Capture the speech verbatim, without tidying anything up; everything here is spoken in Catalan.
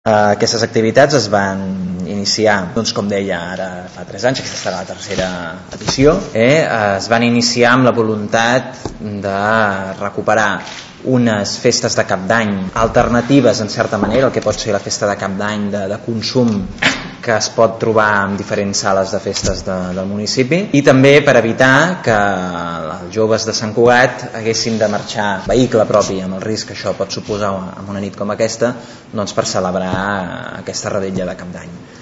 Aquestes activitats es van iniciar, doncs com deia, ara fa tres anys, aquesta serà la tercera edició, eh? Es van iniciar amb la voluntat de recuperar unes festes de cap d'any alternatives, en certa manera, el que pot ser la festa de cap d'any de, de consum que es pot trobar en diferents sales de festes de, del municipi, i també per evitar que els joves de Sant Cugat haguessin de marxar vehicle propi, amb el risc que això pot suposar en una nit com aquesta, doncs per celebrar aquesta revetlla de cap d'any.